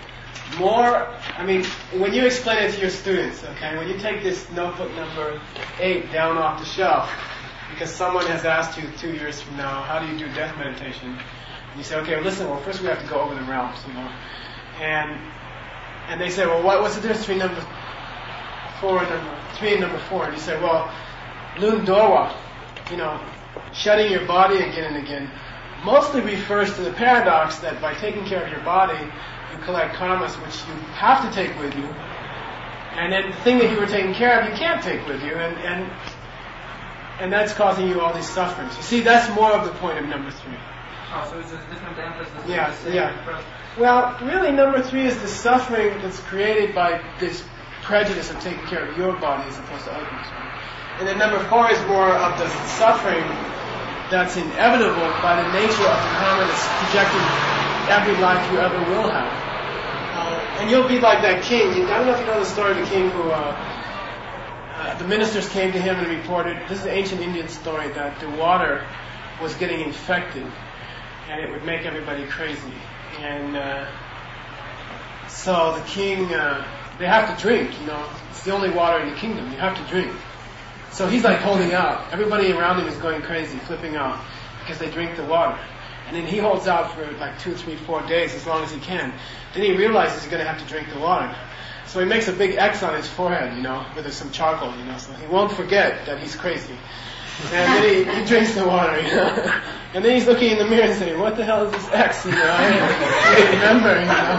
I mean, when you explain it to your students, okay, when you take this notebook number 8 down off the shelf, because someone has asked you 2 years from now, how do you do death meditation? And you say, okay, well, listen, first we have to go over the realms, you know. And they say, well, what's the difference between number 4 and number 3 and number 4? And you say, well, Lun Dorwa, you know, shedding your body again and again, mostly refers to the paradox that by taking care of your body, you collect karmas which you have to take with you, and then the thing that you were taking care of you can't take with you, and that's causing you all these sufferings. You see, that's more of the point of number 3. Oh, so it's a different emphasis. Yeah. Well, really, number 3 is the suffering that's created by this prejudice of taking care of your body as opposed to others. Right? And then number 4 is more of the suffering that's inevitable by the nature of the karma that's projected every life you ever will have. And you'll be like that king. I don't know if you know the story of the king who the ministers came to him and reported, this is an ancient Indian story, that the water was getting infected, and it would make everybody crazy. And so the king, they have to drink, it's the only water in the kingdom, you have to drink. So he's like holding out. Everybody around him is going crazy, flipping out, because they drink the water. And then he holds out for like 2, 3, 4 days, as long as he can. Then he realizes he's going to have to drink the water. So he makes a big X on his forehead, with some charcoal, so he won't forget that he's crazy. And then he drinks the water, And then he's looking in the mirror and saying, what the hell is this X, I didn't remember,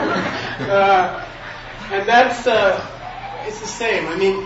And that's, it's the same. I mean,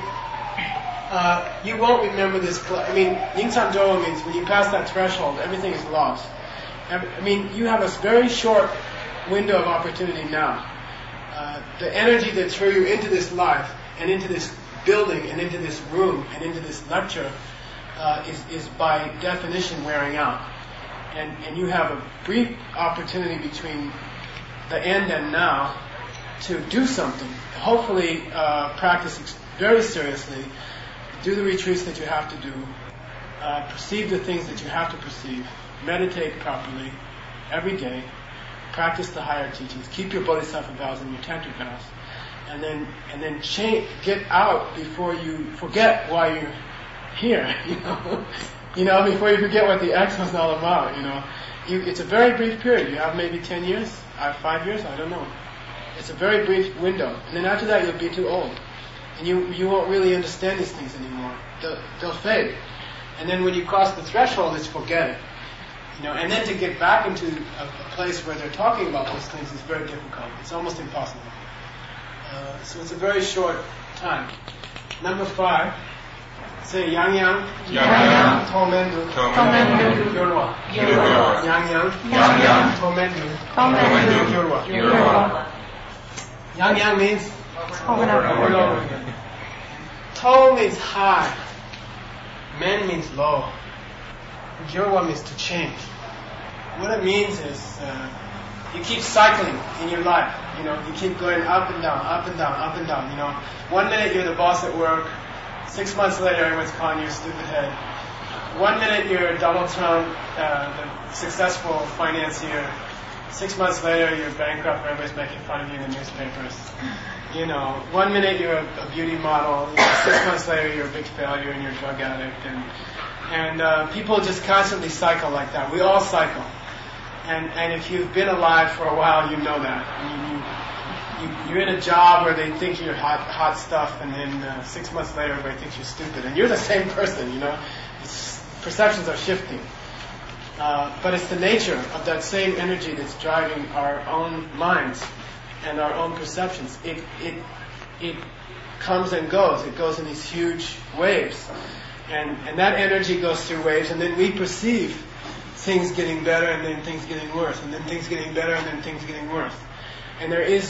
you won't remember this. Yingtan Zhou means when you pass that threshold, everything is lost. You have a very short window of opportunity now. The energy that threw you into this life and into this building and into this room and into this lecture is by definition wearing out. And you have a brief opportunity between the end and now to do something. Hopefully practice very seriously. Do the retreats that you have to do. Perceive the things that you have to perceive. Meditate properly every day. Practice the higher teachings. Keep your bodhisattva vows and your tantric vows. And then get out before you forget why you're here. Before you forget what the X was all about. It's a very brief period. You have maybe 10 years, 5 years, I don't know. It's a very brief window. And then after that, you'll be too old. And you won't really understand these things anymore. They'll fade. And then when you cross the threshold, it's forget it. And then to get back into a place where they're talking about those things is very difficult. It's almost impossible. So it's a very short time. Number 5. Say Yang Yang. Yang Yang. Tomendu. Tomendu. Yorwa. Yorwa. Yang Yang. Yang Yang. Tomendu. Tomendu. Yorwa. Yorwa. Yang Yang means Over and over again. To means high. Men means low. Yorwa means to change. What it means is you keep cycling in your life. You keep going up and down, up and down, up and down. 1 minute you're the boss at work. 6 months later, everyone's calling you a stupid head. 1 minute you're Donald Trump, the successful financier. 6 months later, you're bankrupt. Everybody's making fun of you in the newspapers. 1 minute you're a beauty model. 6 months later, you're a big failure and you're a drug addict. And people just constantly cycle like that. We all cycle. And if you've been alive for a while, you know that. You're in a job where they think you're hot stuff, and then 6 months later, everybody thinks you're stupid. And you're the same person, Perceptions are shifting. But it's the nature of that same energy that's driving our own minds and our own perceptions. It comes and goes. It goes in these huge waves. And that energy goes through waves, and then we perceive things getting better and then things getting worse, and then things getting better and then things getting worse. And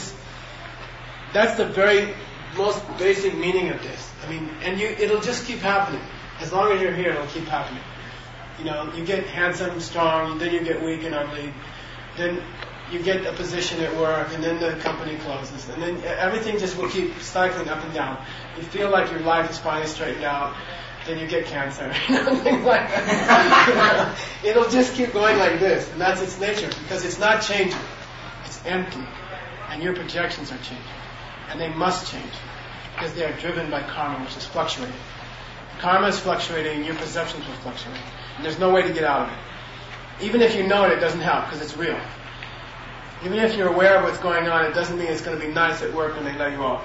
that's the very most basic meaning of this. It'll just keep happening. As long as you're here, it'll keep happening. You get handsome, strong, then you get weak and ugly, then you get a position at work, and then the company closes, and then everything just will keep cycling up and down. You feel like your life is finally straightened out, then you get cancer, things like that. It'll just keep going like this, and that's its nature, because it's not changing. It's empty, and your projections are changing, and they must change, because they are driven by karma, which is fluctuating. Karma is fluctuating, your perceptions will fluctuate, and there's no way to get out of it. Even if you know it, it doesn't help, because it's real. Even if you're aware of what's going on, it doesn't mean it's going to be nice at work when they let you off.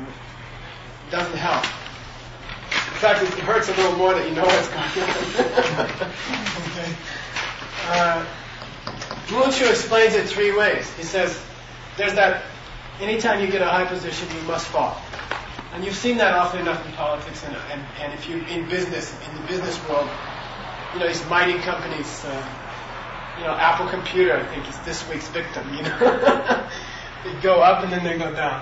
It doesn't help. In fact, it hurts a little more that you know what's going on. Okay. Wu Chu explains it 3 ways. He says, there's that, anytime you get a high position, you must fall. And you've seen that often enough in politics, and if you're in business, in the business world, these mighty companies, Apple Computer, I think, is this week's victim, They go up and then they go down.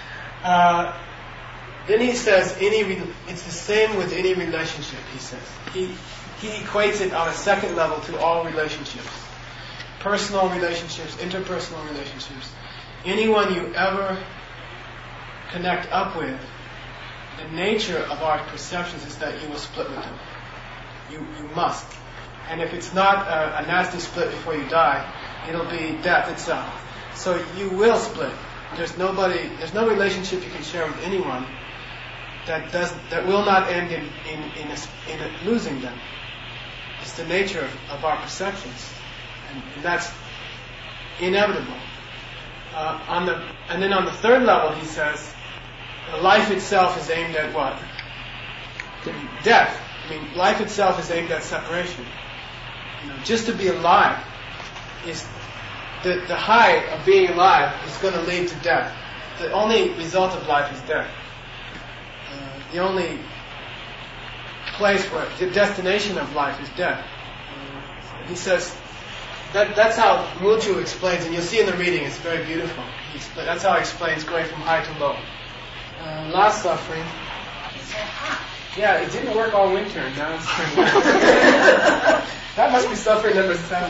Then he says, it's the same with any relationship, he says. He equates it on a second level to all relationships. Personal relationships, interpersonal relationships. Anyone you ever connect up with, the nature of our perceptions is that you will split with them. You must. And if it's not a nasty split before you die, it'll be death itself. So you will split. There's no relationship you can share with anyone that will not end in losing them. It's the nature of our perceptions, and that's inevitable. And then on the third level, he says, life itself is aimed at what? Death. I mean, life itself is aimed at separation. Just to be alive is the high of being alive is going to lead to death. The only result of life is death. The only place where the destination of life is death. He says that's how Muchu explains, and you'll see in the reading. It's very beautiful. That's how he explains going from high to low. Last suffering. Yeah, it didn't work all winter. Now it's turning out. That must be suffering number 7.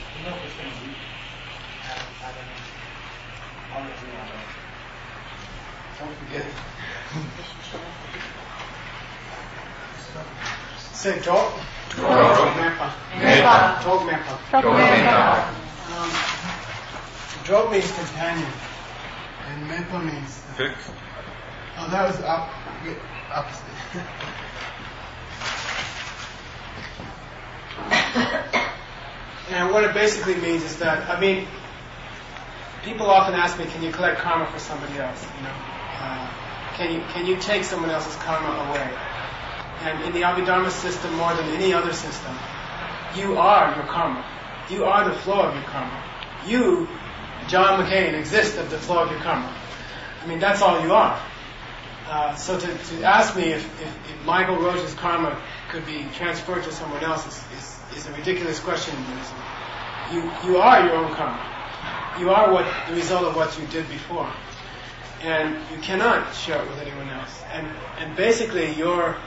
Don't forget it. Say Jok. Mepa. Jok means companion, and Mepa means Fixed. Oh, that was opposite. And what it basically means is that, I mean, people often ask me, can you collect karma for somebody else? Can you take someone else's karma away? And in the Abhidharma system, more than any other system, you are your karma. You are the flow of your karma. You, John McCain, exist of the flow of your karma. I mean, that's all you are. So to ask me if Michael Roche's karma could be transferred to someone else is a ridiculous question in Buddhism. You are your own karma. You are the result of what you did before. And you cannot share it with anyone else. And basically your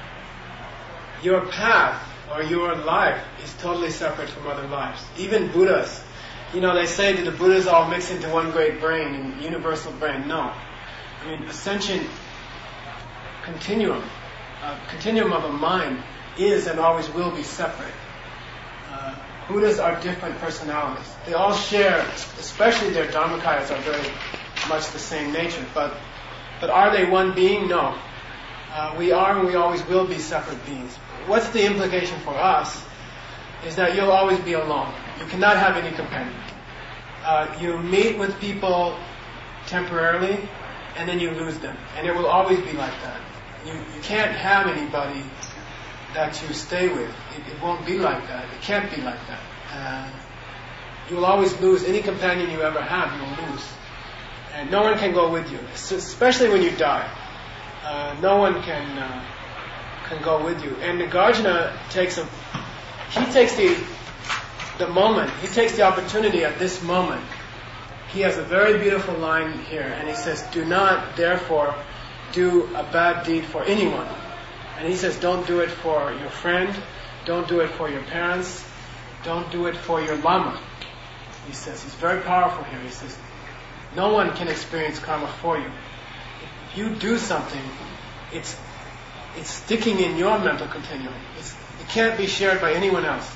path or your life is totally separate from other lives. Even Buddhas. They say that the Buddhas all mix into one great brain and universal brain. No. I mean, ascension continuum of a mind is and always will be separate. Buddhas are different personalities. They all share, especially their Dharmakayas are very much the same nature. But are they one being? No. We are and we always will be separate beings. What's the implication for us is that you'll always be alone. You cannot have any companion. You meet with people temporarily, and then you lose them. And it will always be like that. You can't have anybody that you stay with. It won't be like that. It can't be like that. You will always lose. Any companion you ever have, you will lose. And no one can go with you, especially when you die. No one can go with you. And Nagarjuna takes the moment. He takes the opportunity at this moment. He has a very beautiful line here, and he says, "Do not, therefore, do a bad deed for anyone." And he says, "Don't do it for your friend. Don't do it for your parents. Don't do it for your lama." He says, he's very powerful here. He says, no one can experience karma for you. If you do something, it's sticking in your mental continuum. It can't be shared by anyone else.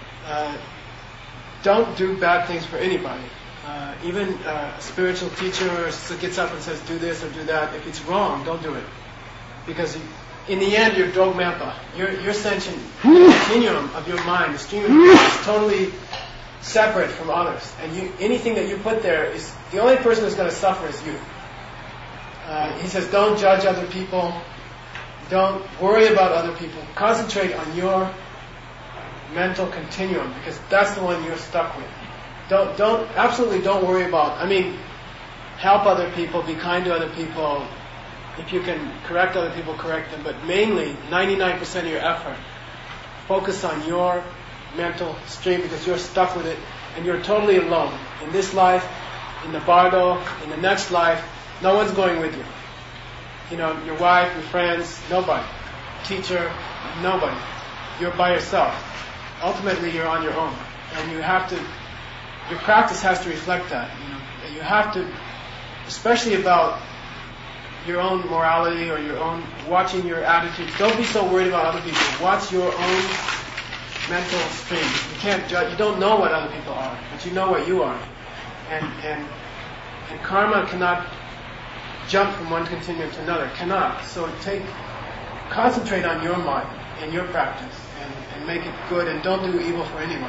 Don't do bad things for anybody. Even a spiritual teacher gets up and says, do this or do that. If it's wrong, don't do it. Because in the end, you're dogmapa. Your sentient continuum of your mind, the stream of your mind, is totally separate from others. And anything that you put there is, the only person who's going to suffer is you. He says, don't judge other people. Don't worry about other people. Concentrate on your mental continuum, because that's the one you're stuck with. Absolutely don't worry about, help other people, be kind to other people. If you can correct other people, correct them. But mainly, 99% of your effort, focus on your mental stream, because you're stuck with it and you're totally alone. In this life, in the bardo, in the next life, no one's going with you. Your wife, your friends, nobody. Teacher, nobody. You're by yourself. Ultimately, you're on your own. And your practice has to reflect that. You have to, especially about your own morality or watching your attitudes. Don't be so worried about other people. Watch your own mental stream. You can't judge. You don't know what other people are, but you know what you are. And karma cannot jump from one continuum to another. Cannot. So concentrate on your mind and your practice, and make it good, and don't do evil for anyone.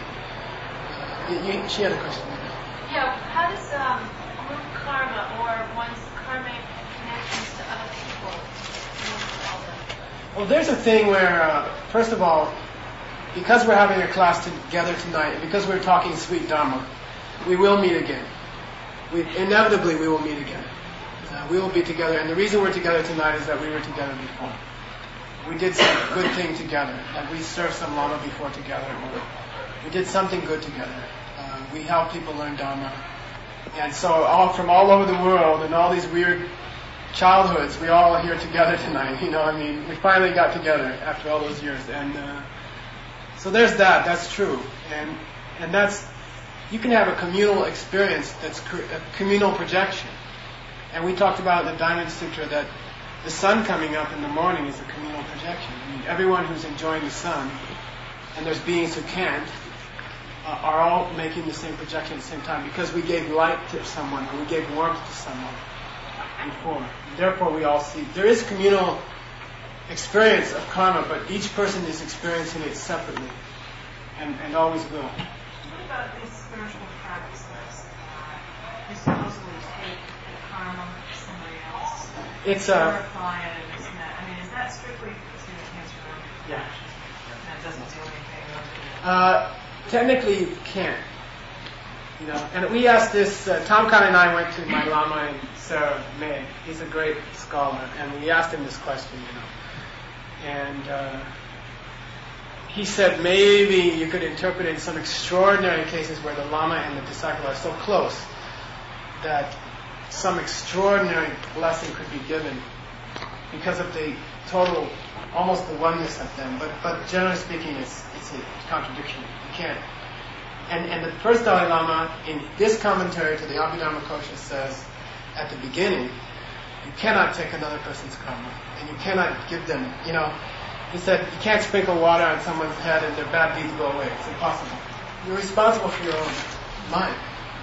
She had a question. Yeah. How does group karma or one's karmic connections to other people move all them? Well, there's a thing where, first of all, because we're having a class together tonight, and because we're talking sweet Dharma, we will meet again. Inevitably, we will meet again. We will be together, and the reason we're together tonight is that we were together before. We did some good thing together, like we served some Lama before together, or we did something good together. We helped people learn Dharma. And so from all over the world, and all these weird childhoods, we all are here together tonight. We finally got together after all those years. And so there's that. That's true. And that's, you can have a communal experience that's a communal projection. And we talked about in the Diamond Sutra that the sun coming up in the morning is a communal projection. Everyone who's enjoying the sun, and there's beings who can't, are all making the same projection at the same time, because we gave light to someone, or we gave warmth to someone before. Therefore, we all see. There is communal experience of karma, but each person is experiencing it separately, and always will. What about these spiritual practices? You supposedly take the karma of somebody else, purify it, and this and that. Is that strictly because you cancer? Yeah. That doesn't do anything. Technically, you can't. And we asked this. Tom Kahn and I went to my Lama in Sarah May. He's a great scholar, and we asked him this question. And he said maybe you could interpret it in some extraordinary cases where the Lama and the disciple are so close that some extraordinary blessing could be given because of the total, almost the oneness of them. But generally speaking, it's a contradiction. You can't. And the first Dalai Lama, in this commentary to the Abhidharma Kosha, says at the beginning, you cannot take another person's karma, and you cannot give them, he said, you can't sprinkle water on someone's head and their bad deeds go away. It's impossible. You're responsible for your own mind.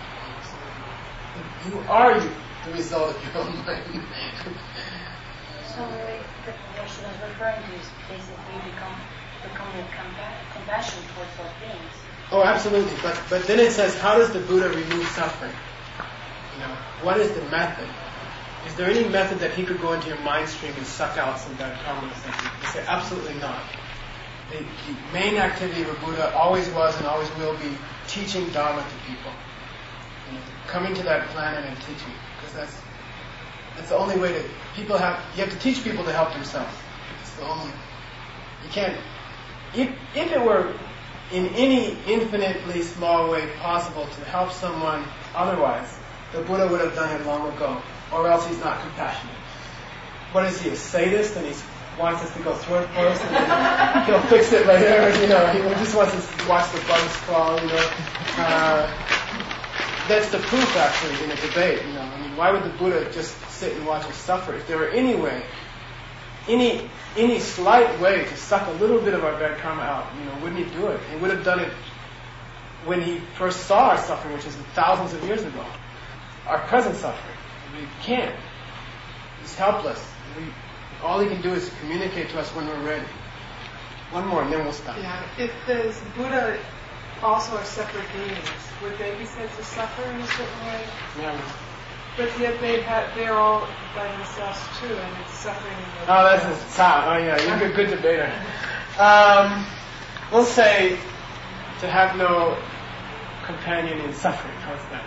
You are the result of your own mind. So what she was referring to is basically become with compassion towards those beings. Oh, absolutely. But then it says, how does the Buddha remove suffering? What is the method? Is there any method that he could go into your mind stream and suck out some bad karma or something? They say, absolutely not. The main activity of a Buddha always was and always will be teaching Dharma to people. Coming to that planet and teaching. Because that's the only way to... you have to teach people to help themselves. It's the only... You can't... If it were in any infinitely small way possible to help someone otherwise, the Buddha would have done it long ago. Or else he's not compassionate. What is he, a sadist? And he wants us to go through it first, and then he'll fix it later. He just wants us to watch the bugs crawl. That's the proof, actually, in a debate. Why would the Buddha just sit and watch us suffer? If there were any way, any slight way to suck a little bit of our bad karma out, wouldn't he do it? He would have done it when he first saw our suffering, which is thousands of years ago. Our present suffering. We can't. He's helpless. All he can do is communicate to us when we're ready. One more, and then we'll stop. Yeah. If the Buddha also are separate beings, would they be said to suffer in a certain way? Yeah. But yet they're all by themselves too, and it's suffering. That's a top. Oh yeah, you're a good debater. We'll say to have no companion in suffering. How's that?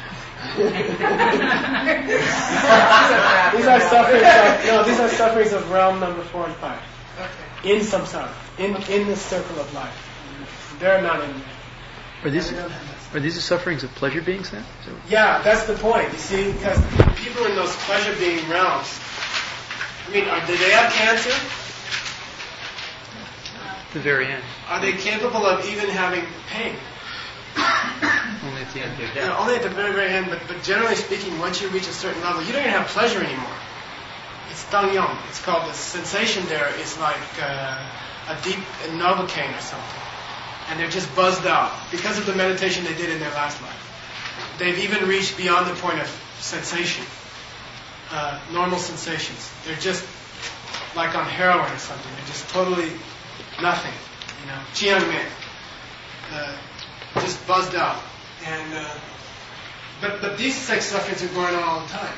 These are sufferings of realm number 4 and 5. Okay. In samsara, in the circle of life. They're not in there. Are these the sufferings of pleasure beings then? Yeah, that's the point. You see, because people in those pleasure being realms, do they have cancer? At the very end. Are they capable of even having pain? Only at the end of their death. Only at the very, very end, but generally speaking, once you reach a certain level, you don't even have pleasure anymore. It's dangyong. It's called, the sensation there is like a deep Novocaine or something. and they're just buzzed out because of the meditation they did in their last life. They've even reached beyond the point of sensation, normal sensations. They're just like on heroin or something. They're just totally nothing, Chiang Mai, just buzzed out. And but these sex sufferings are going on all the time.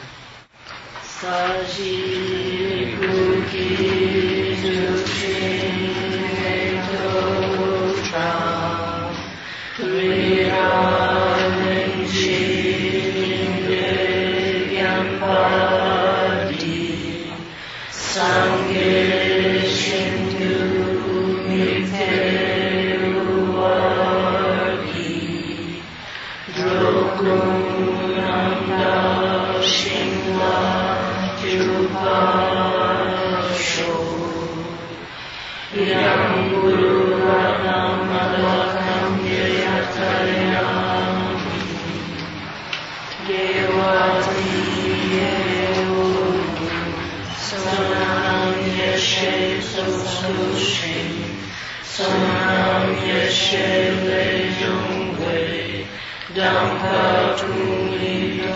Dhamma